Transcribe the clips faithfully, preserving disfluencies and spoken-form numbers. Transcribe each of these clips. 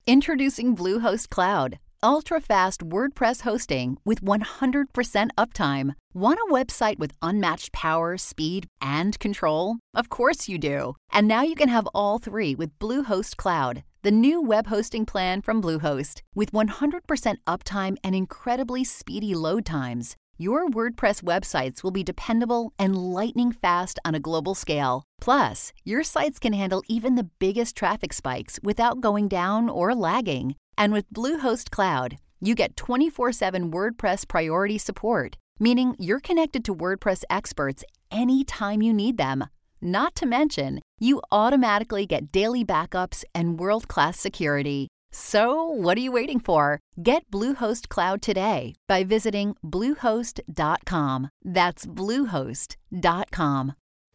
Introducing Bluehost Cloud, ultra-fast WordPress hosting with one hundred percent uptime. Want a website with unmatched power, speed, and control? Of course you do. And now you can have all three with Bluehost Cloud, the new web hosting plan from Bluehost. With one hundred percent uptime and incredibly speedy load times, your WordPress websites will be dependable and lightning fast on a global scale. Plus, your sites can handle even the biggest traffic spikes without going down or lagging. And with Bluehost Cloud, you get twenty-four seven WordPress priority support, meaning you're connected to WordPress experts anytime you need them. Not to mention, you automatically get daily backups and world-class security. So, what are you waiting for? Get Bluehost Cloud today by visiting bluehost dot com. That's bluehost dot com.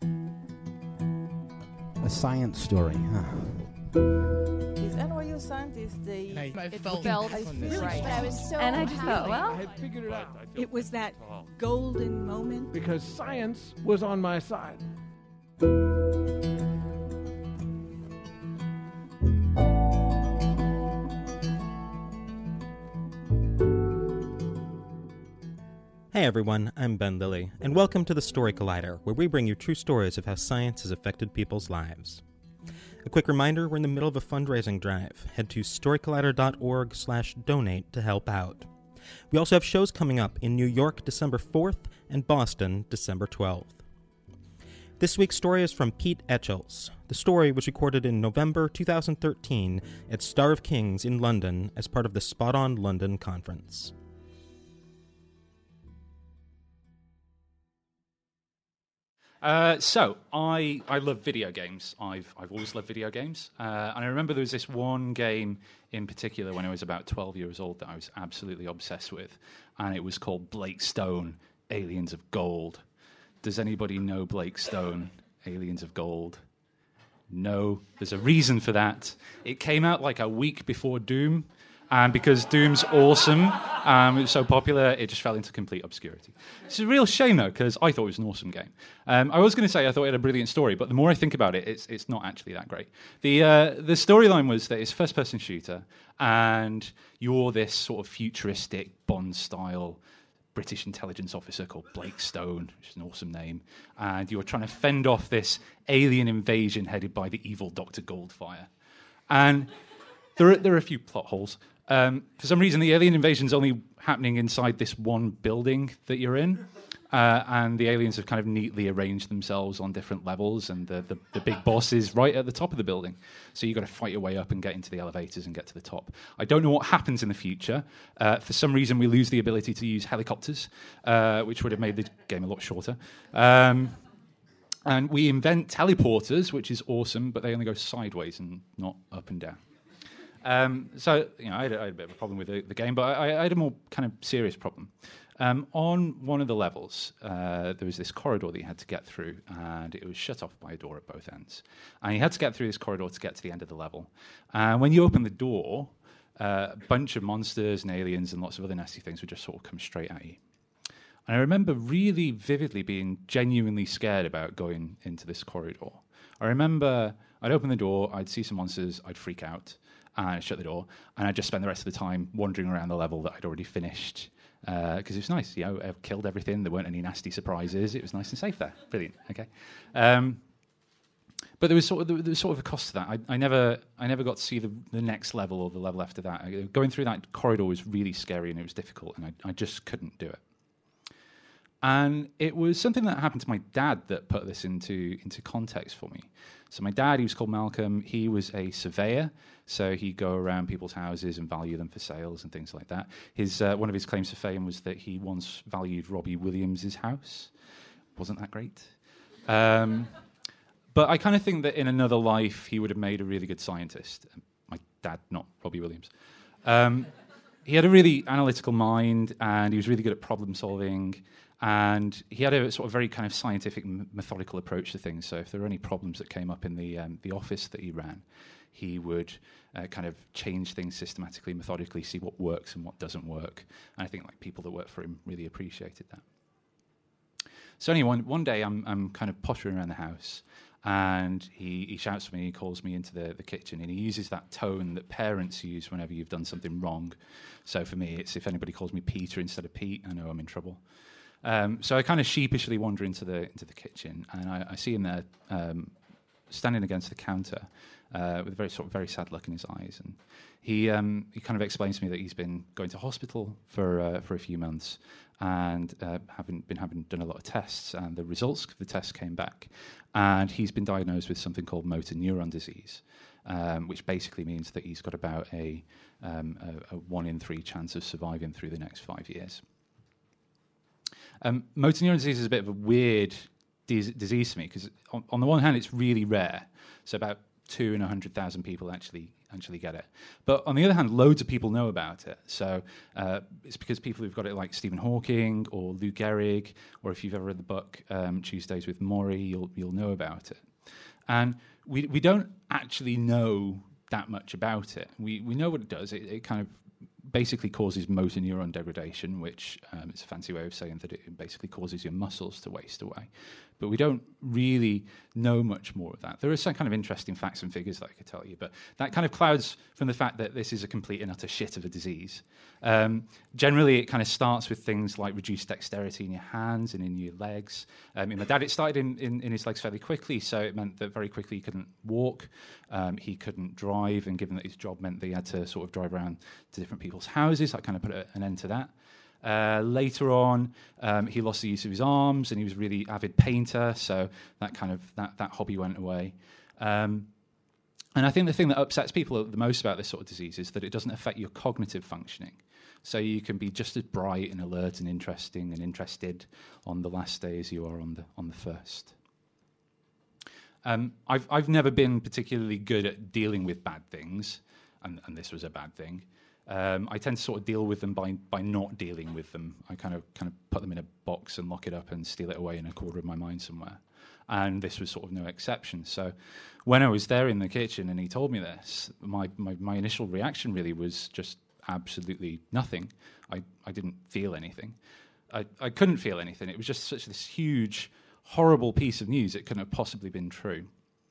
A science story, huh? These N Y U scientists, they I, I it felt, felt I really right. but I was so And I just thought, well, I had figured it out. it was that golden moment. Because science was on my side. Hey everyone, I'm Ben Lilly, and welcome to the Story Collider, where we bring you true stories of how science has affected people's lives. A quick reminder, we're in the middle of a fundraising drive. Head to storycollider.org slash donate to help out. We also have shows coming up in New York December fourth and Boston December twelfth. This week's story is from Pete Etchells. The story was recorded in November two thousand thirteen at Star of Kings in London as part of the Spot On London conference. Uh, so, I I love video games. I've I've always loved video games. Uh, and I remember there was this one game in particular when I was about twelve years old that I was absolutely obsessed with. And it was called Blake Stone, Aliens of Gold. Does anybody know Blake Stone, Aliens of Gold? No. There's a reason for that. It came out like a week before Doom. And because Doom's awesome, um, it was so popular, it just fell into complete obscurity. It's a real shame, though, because I thought it was an awesome game. Um, I was going to say I thought it had a brilliant story, but the more I think about it, it's it's not actually that great. The uh, the storyline was that it's a first-person shooter, and you're this sort of futuristic Bond-style British intelligence officer called Blake Stone, which is an awesome name, and you're trying to fend off this alien invasion headed by the evil Doctor Goldfire. And there are, there are a few plot holes. Um, for some reason, the alien invasion is only happening inside this one building that you're in, uh, and the aliens have kind of neatly arranged themselves on different levels, and the, the, the big boss is right at the top of the building. So you've got to fight your way up and get into the elevators and get to the top. I don't know what happens in the future. Uh, for some reason, we lose the ability to use helicopters, uh, which would have made the game a lot shorter. Um, and we invent teleporters, which is awesome, but they only go sideways and not up and down. Um, so, you know, I had, a, I had a bit of a problem with the, the game, but I, I had a more kind of serious problem. Um, on one of the levels, uh, there was this corridor that you had to get through, and it was shut off by a door at both ends. And you had to get through this corridor to get to the end of the level. And when you open the door, uh, a bunch of monsters and aliens and lots of other nasty things would just sort of come straight at you. And I remember really vividly being genuinely scared about going into this corridor. I remember I'd open the door, I'd see some monsters, I'd freak out, and I'd shut the door, and I'd just spend the rest of the time wandering around the level that I'd already finished, because uh, it was nice. You know, I killed everything. There weren't any nasty surprises. It was nice and safe there. Brilliant. Okay, um, but there was sort of there was sort of a cost to that. I, I never I never got to see the, the next level or the level after that. I, going through that corridor was really scary and it was difficult, and I, I just couldn't do it. And it was something that happened to my dad that put this into into context for me. So my dad, he was called Malcolm. He was a surveyor, so he'd go around people's houses and value them for sales and things like that. His uh, one of his claims to fame was that he once valued Robbie Williams' house. Wasn't that great? Um, but I kind of think that in another life, he would have made a really good scientist. My dad, not Robbie Williams. Um, he had a really analytical mind, and he was really good at problem solving. And he had a sort of very kind of scientific, m- methodical approach to things. So if there were any problems that came up in the um, the office that he ran, he would uh, kind of change things systematically, methodically, see what works and what doesn't work. And I think like people that worked for him really appreciated that. So anyway, one, one day I'm I'm kind of pottering around the house, And he, he shouts to me, he calls me into the, the kitchen, and he uses that tone that parents use whenever you've done something wrong. So for me, it's if anybody calls me Peter instead of Pete, I know I'm in trouble. Um, so I kind of sheepishly wander into the into the kitchen, and I, I see him there um, standing against the counter uh, with a very sort of very sad look in his eyes. And he um, he kind of explains to me that he's been going to hospital for uh, for a few months, and uh, haven't been having done a lot of tests, and the results of the tests came back, and he's been diagnosed with something called motor neuron disease, um, which basically means that he's got about a, um, a, a one in three chance of surviving through the next five years. Um, motor neuron disease is a bit of a weird dis- disease to me because on, on the one hand it's really rare, so about two in a hundred thousand people actually actually get it. But on the other hand, loads of people know about it. So uh, it's because people who've got it, like Stephen Hawking or Lou Gehrig, or if you've ever read the book um, Tuesdays with Maury, you'll you'll know about it. And we we don't actually know that much about it. We we know what it does. It, it kind of basically causes motor neuron degradation, which um, is a fancy way of saying that it basically causes your muscles to waste away. But we don't really know much more of that. There are some kind of interesting facts and figures that I could tell you, but that kind of clouds from the fact that this is a complete and utter shit of a disease. Um, generally, it kind of starts with things like reduced dexterity in your hands and in your legs. Um, in my dad, it started in, in, in his legs fairly quickly, so it meant that very quickly he couldn't walk, um, he couldn't drive, and given that his job meant that he had to sort of drive around to different people's houses, that kind of put a, an end to that. Uh, later on, um, he lost the use of his arms, and he was a really avid painter, so that kind of that, that hobby went away. Um, and I think the thing that upsets people the most about this sort of disease is that it doesn't affect your cognitive functioning. So you can be just as bright and alert and interesting and interested on the last day as you are on the on the first. Um, I've I've never been particularly good at dealing with bad things, and, and this was a bad thing. Um, I tend to sort of deal with them by by not dealing with them. I kind of kind of put them in a box and lock it up and steal it away in a corner of my mind somewhere. And this was sort of no exception. So when I was there in the kitchen and he told me this, my my, my initial reaction really was just absolutely nothing. I, I didn't feel anything. I, I couldn't feel anything. It was just such this huge, horrible piece of news. It couldn't have possibly been true.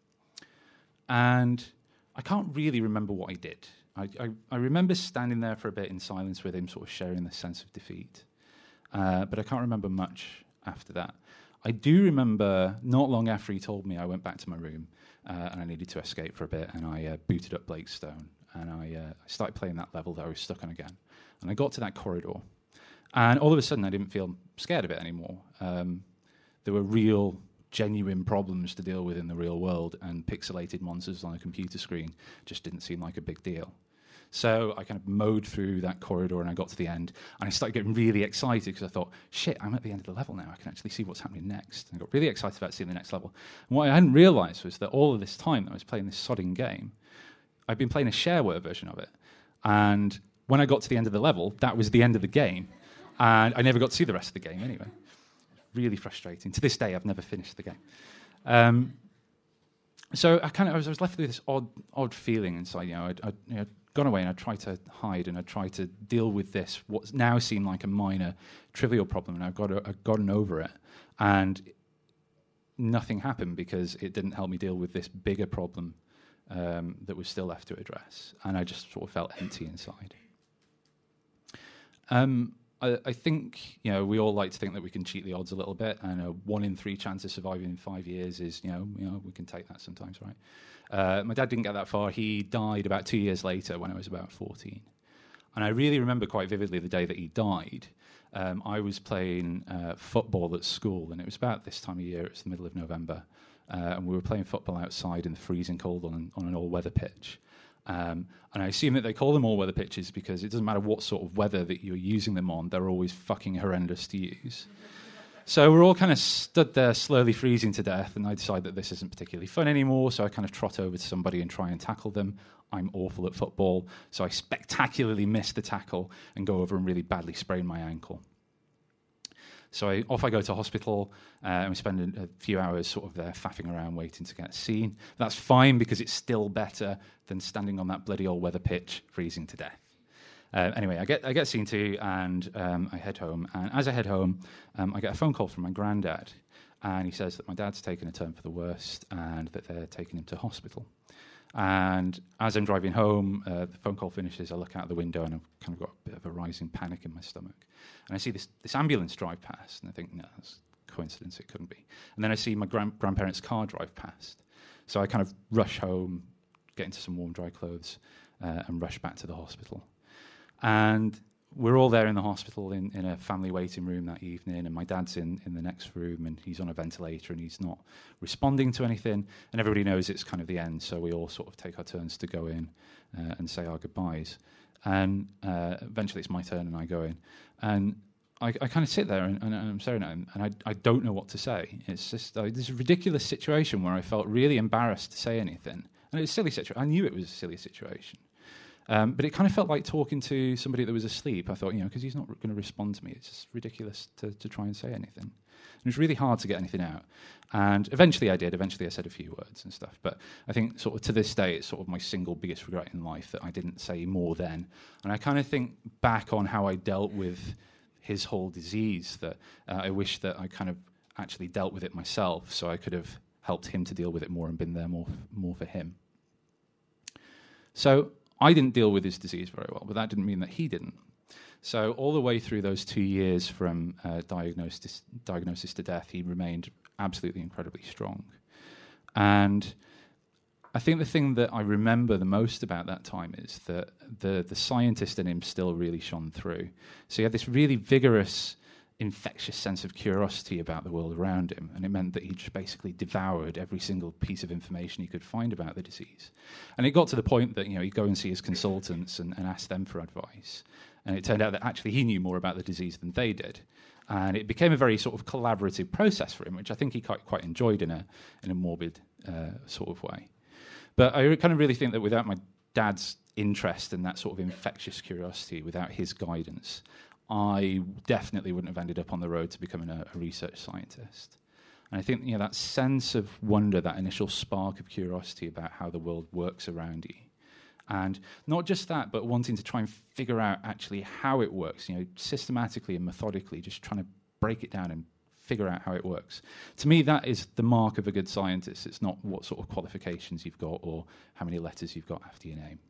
And I can't really remember what I did. I, I, I remember standing there for a bit in silence with him, sort of sharing the sense of defeat. Uh, but I can't remember much after that. I do remember not long after he told me, I went back to my room uh, and I needed to escape for a bit, and I uh, booted up Blake's Stone, and I, uh, I started playing that level that I was stuck on again. And I got to that corridor, and all of a sudden I didn't feel scared of it anymore. Um, there were real, genuine problems to deal with in the real world, and pixelated monsters on a computer screen just didn't seem like a big deal. So I kind of mowed through that corridor, and I got to the end, and I started getting really excited because I thought, shit, I'm at the end of the level now. I can actually see what's happening next. And I got really excited about seeing the next level. And what I hadn't realised was that all of this time that I was playing this sodding game, I'd been playing a shareware version of it. And when I got to the end of the level, that was the end of the game. And I never got to see the rest of the game anyway. Really frustrating. To this day, I've never finished the game. Um, so I kind of I was, I was left with this odd, odd feeling inside. You know, I'd, I'd you know, gone away and I tried to hide and I tried to deal with this what now seemed like a minor, trivial problem, and I've got I've gotten over it, and nothing happened because it didn't help me deal with this bigger problem um, that was still left to address, and I just sort of felt empty inside. Um, I, I think you know we all like to think that we can cheat the odds a little bit, and a one in three chance of surviving in five years is you know you know we can take that sometimes, right? Uh, my dad didn't get that far. He died about two years later when I was about fourteen. And I really remember quite vividly the day that he died. Um, I was playing uh, football at school, and it was about this time of year. It was the middle of November. Uh, and we were playing football outside in the freezing cold on, on an all-weather pitch. Um, and I assume that they call them all-weather pitches because it doesn't matter what sort of weather that you're using them on, they're always fucking horrendous to use. So we're all kind of stood there slowly freezing to death, and I decide that this isn't particularly fun anymore, so I kind of trot over to somebody and try and tackle them. I'm awful at football, so I spectacularly miss the tackle and go over and really badly sprain my ankle. So I, off I go to hospital, uh, and we spend a, a few hours sort of there faffing around waiting to get seen. That's fine because it's still better than standing on that bloody old weather pitch freezing to death. Uh, anyway, I get I get seen to, and um, I head home. And as I head home, um, I get a phone call from my granddad. and he says that my dad's taken a turn for the worst and that they're taking him to hospital. And as I'm driving home, uh, the phone call finishes, I look out the window and I've kind of got a bit of a rising panic in my stomach. And I see this, this ambulance drive past, and I think, no, that's a coincidence, it couldn't be. And then I see my grand- grandparents' car drive past. So I kind of rush home, get into some warm, dry clothes, uh, and rush back to the hospital. And we're all there in the hospital in, in a family waiting room that evening, and my dad's in, in the next room, and he's on a ventilator, and he's not responding to anything, and everybody knows it's kind of the end, so we all sort of take our turns to go in uh, and say our goodbyes. And uh, eventually it's my turn, and I go in. And I, I kind of sit there, and, and, and I'm staring at him, and I, I don't know what to say. It's just uh, this ridiculous situation where I felt really embarrassed to say anything. And it was a silly situation. I knew it was a silly situation. Um, but it kind of felt like talking to somebody that was asleep. I thought, you know, because he's not going to respond to me. It's just ridiculous to, to try and say anything. And it was really hard to get anything out. And eventually I did. Eventually I said a few words and stuff. But I think sort of to this day, it's sort of my single biggest regret in life that I didn't say more then. And I kind of think back on how I dealt with his whole disease, that uh, I wish that I kind of actually dealt with it myself, so I could have helped him to deal with it more and been there more, more for him. So I didn't deal with his disease very well, but that didn't mean that he didn't. So all the way through those two years from uh, diagnosis, diagnosis to death, he remained absolutely incredibly strong. And I think the thing that I remember the most about that time is that the, the scientist in him still really shone through. So he had this really vigorous, infectious sense of curiosity about the world around him, and it meant that he just basically devoured every single piece of information he could find about the disease. And it got to the point that, you know, he'd go and see his consultants and, and ask them for advice, and it turned out that actually he knew more about the disease than they did, and it became a very sort of collaborative process for him, which I think he quite, quite enjoyed in a in a morbid uh, sort of way. But I kind of really think that without my dad's interest and that sort of infectious curiosity, without his guidance, I definitely wouldn't have ended up on the road to becoming a, a research scientist. And I think, you know, that sense of wonder, that initial spark of curiosity about how the world works around you, and not just that, but wanting to try and figure out actually how it works, you know, systematically and methodically, just trying to break it down and figure out how it works. To me, that is the mark of a good scientist. It's not what sort of qualifications you've got or how many letters you've got after your name.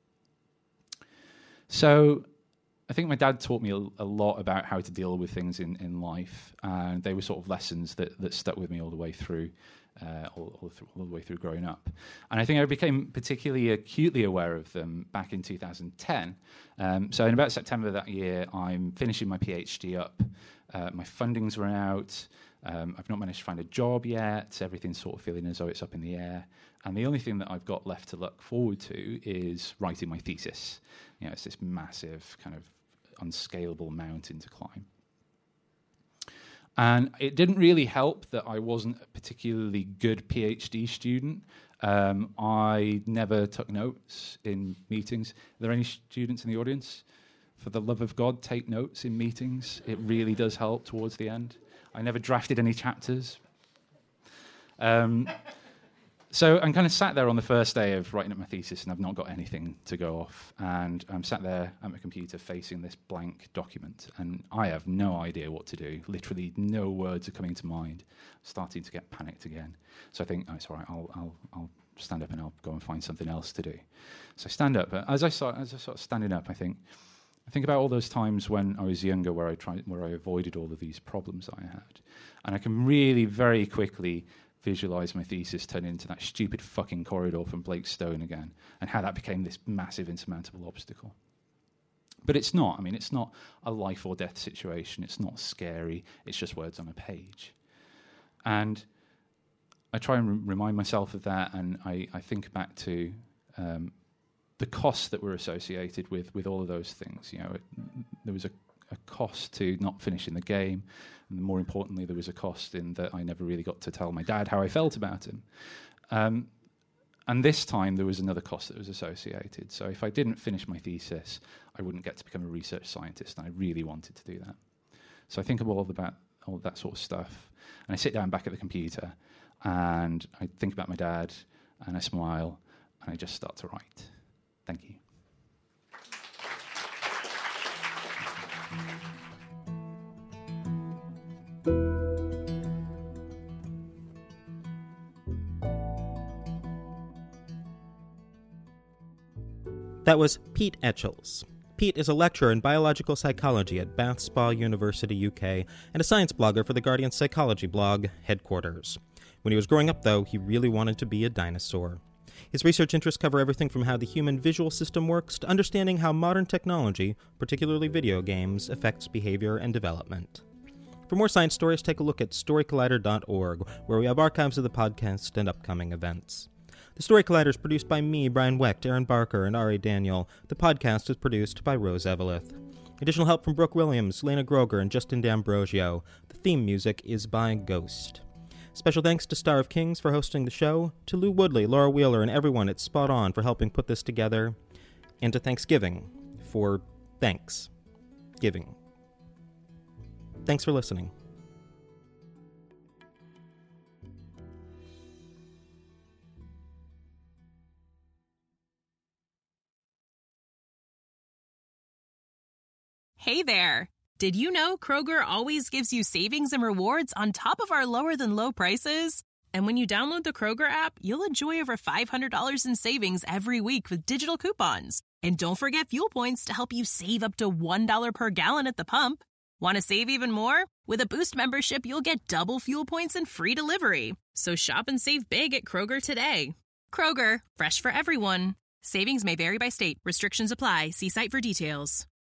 So I think my dad taught me a, a lot about how to deal with things in, in life, and they were sort of lessons that, that stuck with me all the way through, uh, all, all, through, all the way through growing up. And I think I became particularly acutely aware of them back in two thousand ten. Um, so in about September that year, I'm finishing my PhD up. Uh, my funding's run out. Um, I've not managed to find a job yet. Everything's sort of feeling as though it's up in the air. And the only thing that I've got left to look forward to is writing my thesis. You know, it's this massive kind of unscalable mountain to climb. And it didn't really help that I wasn't a particularly good PhD student. Um, I never took notes in meetings. Are there any students in the audience? For the love of God, take notes in meetings. It really does help towards the end. I never drafted any chapters. Um, so I'm kind of sat there on the first day of writing up my thesis, and I've not got anything to go off. And I'm sat there at my computer facing this blank document, and I have no idea what to do. Literally no words are coming to mind. I'm starting to get panicked again. So I think, oh, it's all right, I'll, I'll, I'll stand up and I'll go and find something else to do. So I stand up. As I start, as I start standing up, I think, I think about all those times when I was younger where I tried, where I avoided all of these problems I had. And I can really very quickly visualize my thesis turn into that stupid fucking corridor from Blake Stone again, and how that became this massive insurmountable obstacle. But it's not. I mean, it's not a life or death situation. It's not scary. It's just words on a page. And I try and re- remind myself of that, and I, I think back to um, the costs that were associated with, with all of those things. You know, it, there was a, a cost to not finishing the game, and more importantly, there was a cost in that I never really got to tell my dad how I felt about him. Um, and this time, there was another cost that was associated. So if I didn't finish my thesis, I wouldn't get to become a research scientist, and I really wanted to do that. So I think of all of that, all of that sort of stuff, and I sit down back at the computer, and I think about my dad, and I smile, and I just start to write. Thank you. That was Pete Etchells. Pete is a lecturer in biological psychology at Bath Spa University, U K, and a science blogger for the Guardian psychology blog, Headquarters. When he was growing up, though, he really wanted to be a dinosaur. His research interests cover everything from how the human visual system works to understanding how modern technology, particularly video games, affects behavior and development. For more science stories, take a look at story collider dot org, where we have archives of the podcast and upcoming events. The Story Collider is produced by me, Brian Wecht, Aaron Barker, and Ari Daniel. The podcast is produced by Rose Eveleth. Additional help from Brooke Williams, Lena Groger, and Justin D'Ambrosio. The theme music is by Ghost. Special thanks to Star of Kings for hosting the show, to Lou Woodley, Laura Wheeler, and everyone at Spot On for helping put this together, and to Thanksgiving for thanks giving. Thanks for listening. Hey there! Did you know Kroger always gives you savings and rewards on top of our lower-than-low prices? And when you download the Kroger app, you'll enjoy over five hundred dollars in savings every week with digital coupons. And don't forget fuel points to help you save up to one dollar per gallon at the pump. Want to save even more? With a Boost membership, you'll get double fuel points and free delivery. So shop and save big at Kroger today. Kroger, fresh for everyone. Savings may vary by state. Restrictions apply. See site for details.